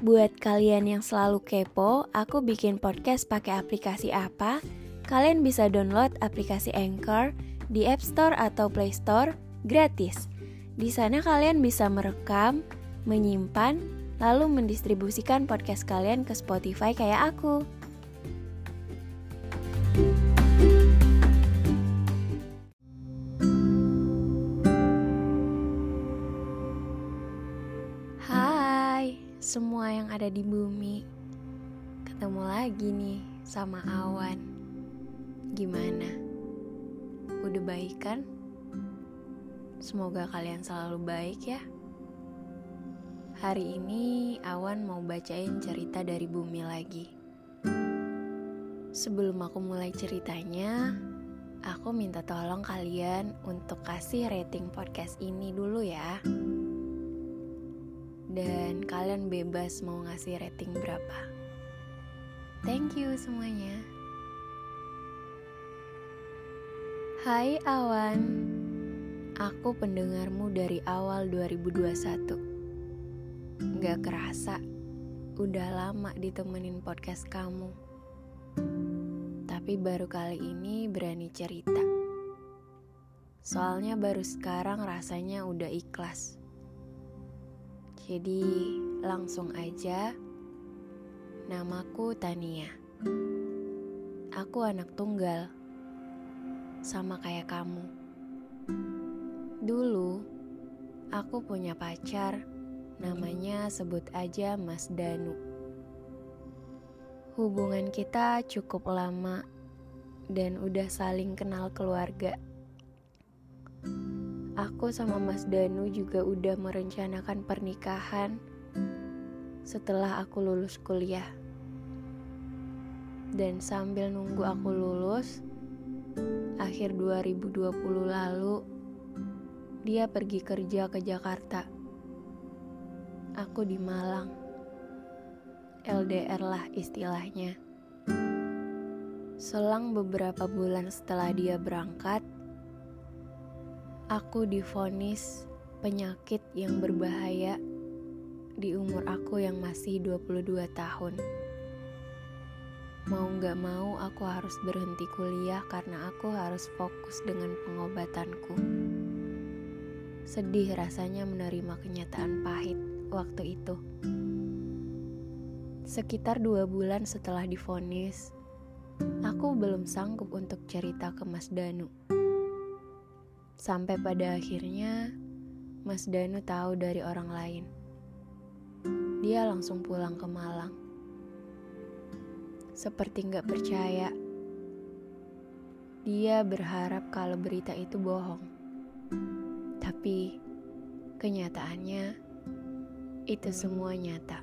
Buat kalian yang selalu kepo, aku bikin podcast pakai aplikasi apa? Kalian bisa download aplikasi Anchor di App Store atau Play Store gratis. Di sana kalian bisa merekam, menyimpan, lalu mendistribusikan podcast kalian ke Spotify kayak aku. Hai, semua yang ada di bumi. Ketemu lagi nih sama Awan. Gimana? Udah baik kan? Semoga kalian selalu baik ya. Hari ini Awan mau bacain cerita dari bumi lagi. Sebelum aku mulai ceritanya, aku minta tolong kalian untuk kasih rating podcast ini dulu ya. Dan kalian bebas mau ngasih rating berapa. Thank you semuanya. Hai Awan, aku pendengarmu dari awal 2021. Gak kerasa, udah lama ditemenin podcast kamu. Tapi baru kali ini berani cerita. Soalnya baru sekarang rasanya udah ikhlas. Jadi langsung aja, namaku Tania. Aku anak tunggal, sama kayak kamu. Dulu, aku punya pacar, namanya sebut aja Mas Danu. Hubungan kita cukup lama, dan udah saling kenal keluarga. Aku sama Mas Danu juga udah merencanakan pernikahan setelah aku lulus kuliah. Dan sambil nunggu aku lulus, akhir 2020 lalu, dia pergi kerja ke Jakarta. Aku di Malang. LDR lah istilahnya. Selang beberapa bulan setelah dia berangkat, aku divonis penyakit yang berbahaya di umur aku yang masih 22 tahun. Mau gak mau aku harus berhenti kuliah karena aku harus fokus dengan pengobatanku. Sedih rasanya menerima kenyataan pahit waktu itu. Sekitar 2 bulan setelah divonis, aku belum sanggup untuk cerita ke Mas Danu. Sampai pada akhirnya, Mas Danu tahu dari orang lain. Dia langsung pulang ke Malang. Seperti gak percaya. Dia berharap kalau berita itu bohong. Tapi, kenyataannya, itu semua nyata.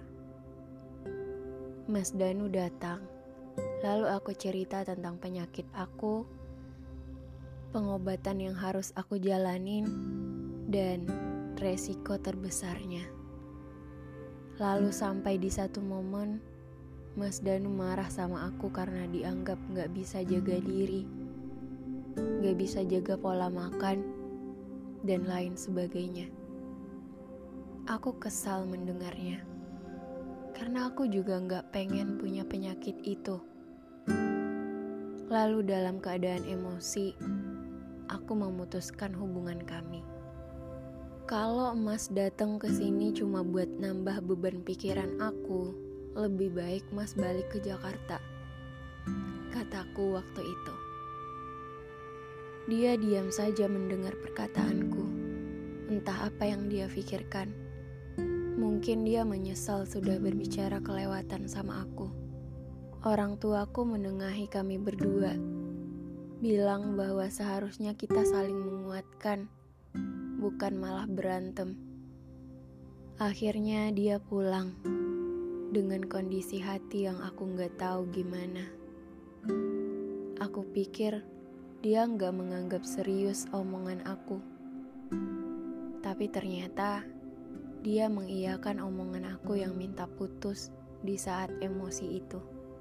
Mas Danu datang, lalu aku cerita tentang penyakit aku, pengobatan yang harus aku jalanin, dan resiko terbesarnya. Lalu sampai di satu momen, Mas Danu marah sama aku karena dianggap gak bisa jaga diri, gak bisa jaga pola makan, dan lain sebagainya. Aku kesal mendengarnya, karena aku juga gak pengen punya penyakit itu. Lalu dalam keadaan emosi, aku memutuskan hubungan kami. Kalau Mas datang ke sini cuma buat nambah beban pikiran aku, lebih baik Mas balik ke Jakarta, kataku waktu itu. Dia diam saja mendengar perkataanku. Entah apa yang dia pikirkan. Mungkin dia menyesal sudah berbicara kelewatan sama aku. Orang tuaku menengahi kami berdua, bilang bahwa seharusnya kita saling menguatkan, bukan malah berantem. Akhirnya dia pulang dengan kondisi hati yang aku gak tahu gimana. Aku pikir dia gak menganggap serius omongan aku. Tapi ternyata dia mengiyakan omongan aku yang minta putus di saat emosi itu.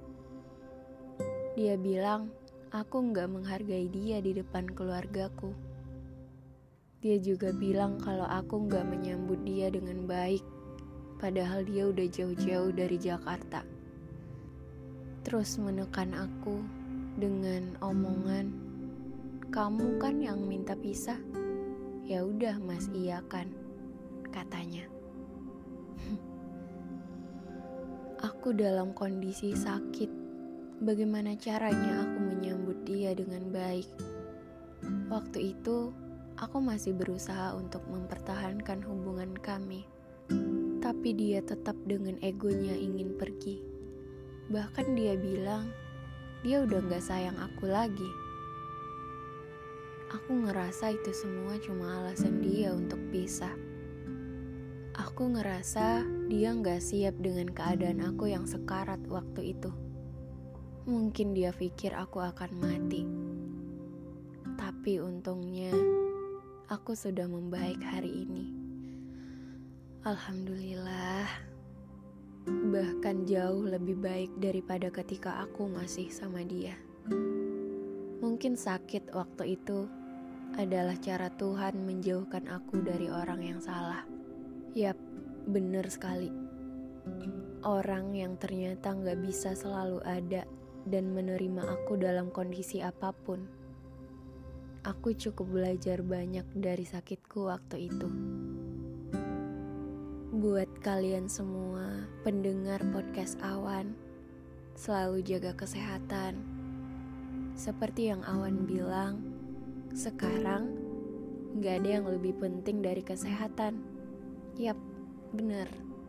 Dia bilang aku gak menghargai dia di depan keluargaku. Dia juga bilang kalau aku gak menyambut dia dengan baik padahal dia udah jauh-jauh dari Jakarta. Terus menekan aku dengan omongan, "Kamu kan yang minta pisah." "Ya udah Mas, iyakan," katanya. Aku dalam kondisi sakit. Bagaimana caranya aku menyambut dia dengan baik? Waktu itu, aku masih berusaha untuk mempertahankan hubungan kami. Tapi dia tetap dengan egonya ingin pergi. Bahkan dia bilang, dia udah gak sayang aku lagi. Aku ngerasa itu semua cuma alasan dia untuk pisah. Aku ngerasa dia gak siap dengan keadaan aku yang sekarat waktu itu. Mungkin dia pikir aku akan mati. Tapi untungnya, aku sudah membaik hari ini. Alhamdulillah. Bahkan jauh lebih baik daripada ketika aku masih sama dia. Mungkin sakit waktu itu adalah cara Tuhan menjauhkan aku dari orang yang salah. Yap, bener sekali. Orang yang ternyata gak bisa selalu ada dan menerima aku dalam kondisi apapun. Aku cukup belajar banyak dari sakitku waktu itu. Buat kalian semua pendengar podcast Awan, selalu jaga kesehatan. Seperti yang Awan bilang, sekarang gak ada yang lebih penting dari kesehatan. Yap, bener.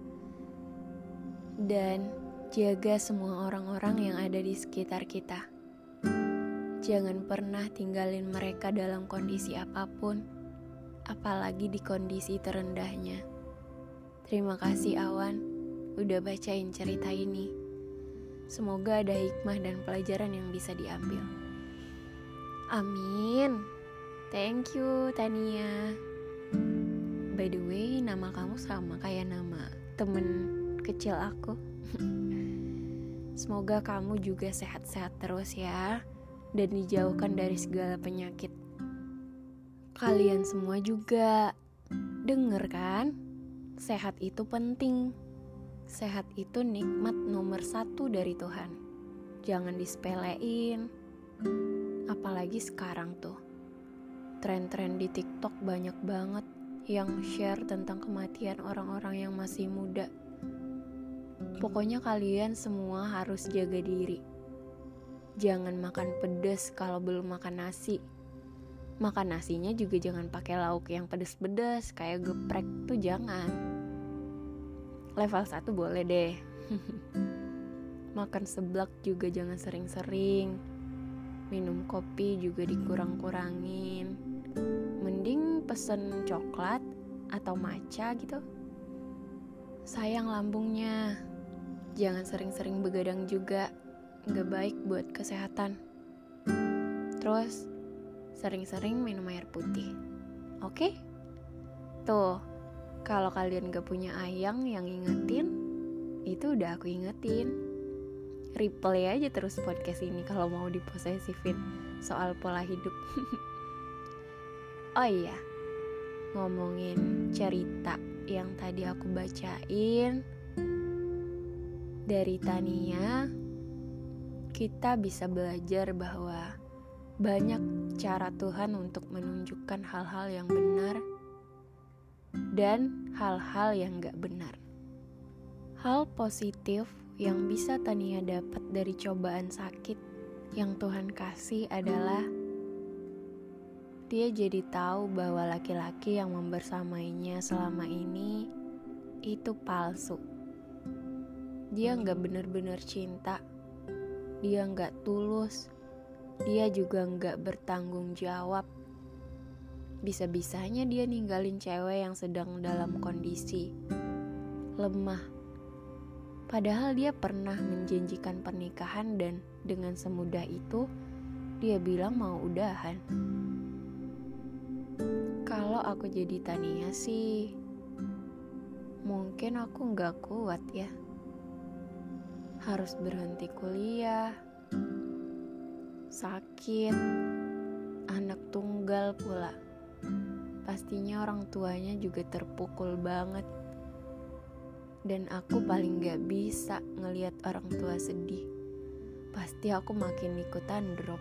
Dan jaga semua orang-orang yang ada di sekitar kita. Jangan pernah tinggalin mereka dalam kondisi apapun, apalagi di kondisi terendahnya. Terima kasih Awan, udah bacain cerita ini. Semoga ada hikmah dan pelajaran yang bisa diambil. Amin. Thank you Tania. By the way, nama kamu sama kayak nama temen kecil aku. Semoga kamu juga sehat-sehat terus ya, dan dijauhkan dari segala penyakit. Kalian semua juga denger kan? Sehat itu penting. Sehat itu nikmat nomor 1 dari Tuhan. Jangan disepelein. Apalagi sekarang tuh, tren-tren di TikTok banyak banget yang share tentang kematian orang-orang yang masih muda. Pokoknya kalian semua harus jaga diri. Jangan makan pedas kalau belum makan nasi. Makan nasinya juga jangan pakai lauk yang pedas-pedas kayak geprek tuh jangan. Level 1 boleh deh. Makan seblak juga jangan sering-sering. Minum kopi juga dikurang-kurangin. Mending pesen coklat atau matcha gitu. Sayang lambungnya. Jangan sering-sering begadang juga. Gak baik buat kesehatan. Terus sering-sering minum air putih. Oke? Tuh, kalau kalian gak punya ayang yang ingetin, itu udah aku ingetin. Replay aja terus podcast ini kalau mau diposesifin soal pola hidup. Oh iya, ngomongin cerita yang tadi aku bacain dari Tania, kita bisa belajar bahwa banyak cara Tuhan untuk menunjukkan hal-hal yang benar dan hal-hal yang gak benar. Hal positif yang bisa Tania dapat dari cobaan sakit yang Tuhan kasih adalah dia jadi tahu bahwa laki-laki yang membersamainya selama ini itu palsu. Dia gak benar-benar cinta, dia gak tulus, dia juga gak bertanggung jawab. Bisa-bisanya dia ninggalin cewek yang sedang dalam kondisi lemah. Padahal dia pernah menjanjikan pernikahan dan dengan semudah itu dia bilang mau udahan. Kalau aku jadi Tania sih, mungkin aku gak kuat ya. Harus berhenti kuliah, sakit, anak tunggal pula. Pastinya orang tuanya juga terpukul banget. Dan aku paling gak bisa ngelihat orang tua sedih. Pasti aku makin ikutan drop.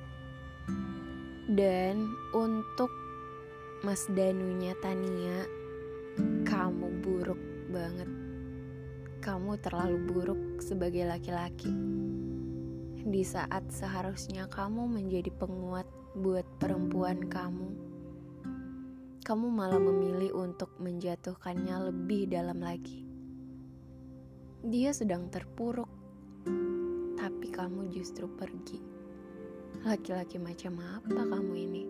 Dan untuk Mas Danunya Tania, kamu buruk banget. Kamu terlalu buruk sebagai laki-laki. Di saat seharusnya kamu menjadi penguat buat perempuan kamu malah memilih untuk menjatuhkannya lebih dalam lagi. Dia sedang terpuruk, tapi kamu justru pergi. Laki-laki macam apa kamu ini?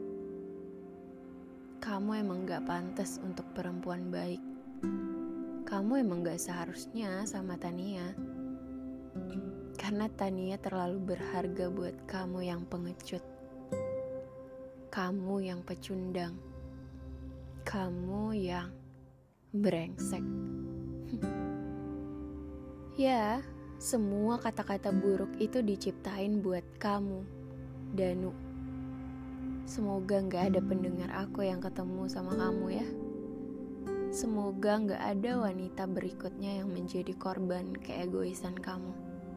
Kamu emang gak pantas untuk perempuan baik. Kamu emang gak seharusnya sama Tania. Karena Tania terlalu berharga buat kamu yang pengecut. Kamu yang pecundang. Kamu yang brengsek. Ya, semua kata-kata buruk itu diciptain buat kamu, Danu. Semoga gak ada pendengar aku yang ketemu sama kamu ya. Semoga gak ada wanita berikutnya yang menjadi korban keegoisan kamu.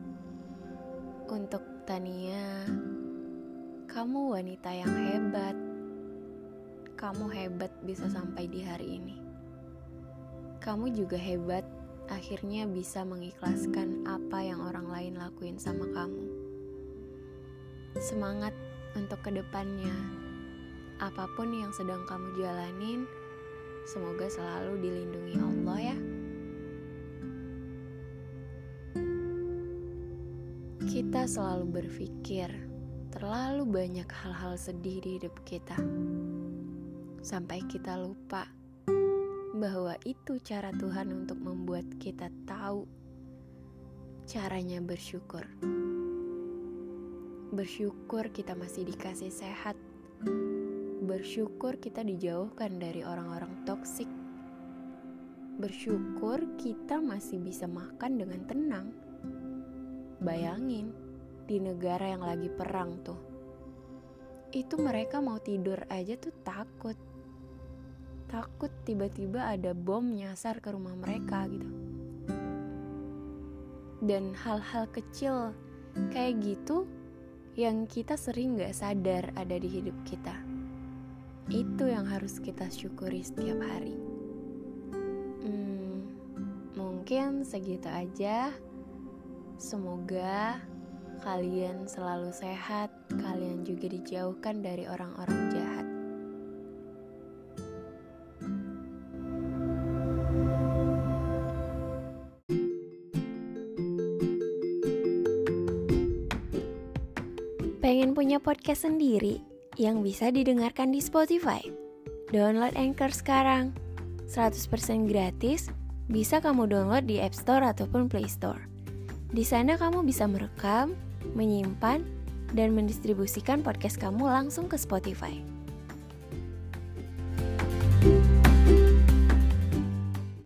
Untuk Tania, kamu wanita yang hebat. Kamu hebat bisa sampai di hari ini. Kamu juga hebat akhirnya bisa mengikhlaskan apa yang orang lain lakuin sama kamu. Semangat untuk kedepannya. Apapun yang sedang kamu jalanin, semoga selalu dilindungi Allah ya. Kita selalu berpikir terlalu banyak hal-hal sedih di hidup kita. Sampai kita lupa bahwa itu cara Tuhan untuk membuat kita tahu caranya bersyukur. Bersyukur kita masih dikasih sehat. Bersyukur kita dijauhkan dari orang-orang toksik. Bersyukur kita masih bisa makan dengan tenang. Bayangin, di negara yang lagi perang tuh, itu mereka mau tidur aja tuh takut. Takut tiba-tiba ada bom nyasar ke rumah mereka gitu. Dan hal-hal kecil kayak gitu yang kita sering gak sadar ada di hidup kita. Itu yang harus kita syukuri setiap hari. Mungkin segitu aja. Semoga kalian selalu sehat, kalian juga dijauhkan dari orang-orang jahat. Pengen punya podcast sendiri yang bisa didengarkan di Spotify? Download Anchor sekarang. 100% gratis, bisa kamu download di App Store ataupun Play Store. Di sana kamu bisa merekam, menyimpan, dan mendistribusikan podcast kamu langsung ke Spotify.